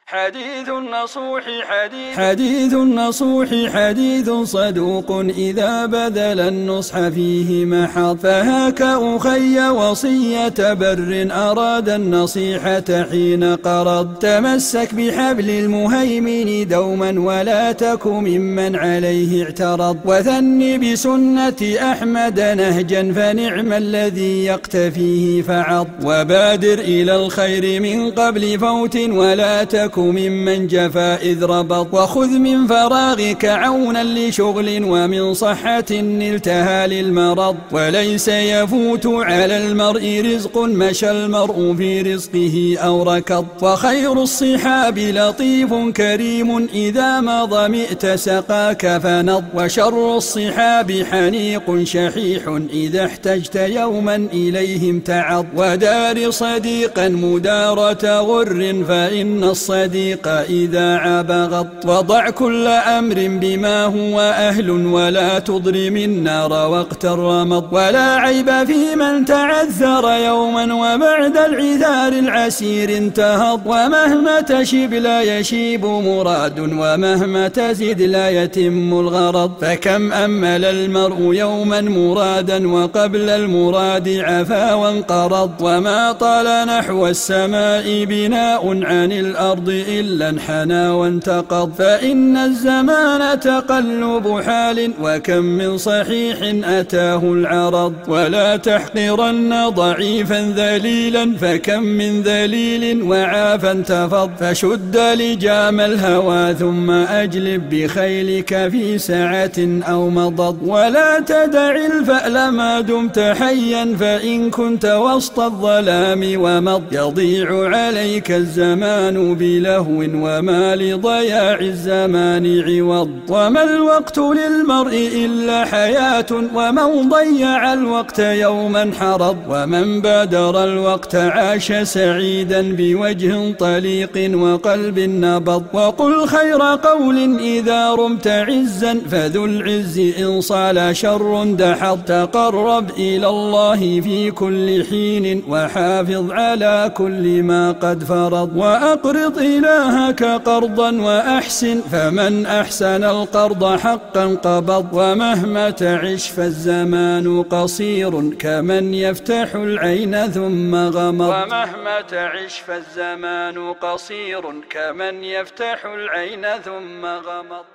حديث النصوح حديث صدوق إذا بذل النصح فيه محض. فهاك أخي وصية بر أراد النصيحة حين قرض. تمسك بحبل المهيمن دوما ولا تك ممن عليه اعترض. وثن بسنة أحمد نهجا فنعم الذي يقتفيه فعض. وبادر إلى الخير من قبل فوت ولا تك ممن جفا إذ ربط. وخذ من فراغك عونا لشغل ومن صحة نلتها للمرض. وليس يفوت على المرء رزق مشى المرء في رزقه أو ركض. وخير الصحاب لطيف كريم إذا ما ظمئت سقاك فنض. وشر الصحاب حنيق شحيح إذا احتجت يوما إليهم تعض. ودار صديقا مدارة غر فإن الصديق إذا عبغض. وضع كل أمر بما هو أهل ولا تضرم النار وقت الرمض. ولا عيب في من تعذر يوما وبعد العذار العسير انتهض. ومهما تشب لا يشيب مراد ومهما تزد لا يتم الغرض. فكم أمل المرء يوما مرادا وقبل المراد عفا وانقرض. وما طال نحو السماء بناء عن الأرض إلا انحنى وانتقض. فإن الزمان تقلب حال وكم من صحيح أتاه العرض. ولا تحقرن ضعيفا ذليلا فكم من ذليل وعافا انتفض. فشد لجام الهوى ثم أجلب بخيلك في سعة أو مضض. ولا تدع الفأل ما دمت حيا فإن كنت وسط الظلام ومض. يضيع عليك الزمان بلهو وما لضياع الزمان عوض. وما الوقت للمرء إلا حياة ومن ضيع الوقت يوما حرض. ومن بادر الوقت عاش سعيدا بوجه طليق وقلب نبض. وقل خير قول إذا رمت عزا فذو العز إن صال شر دحض. تقرب إلى الله في كل حين وحافظ على كل ما قد فرض. وأقرض إلهك قرضا وأحسن فمن أحسن القرض حقا قبض. ومهما تعش فالزمان قصير كمن يفتح العين ثم غمض. ومهما تعش فالزمان قصير كمن يفتح العين ثم غمض.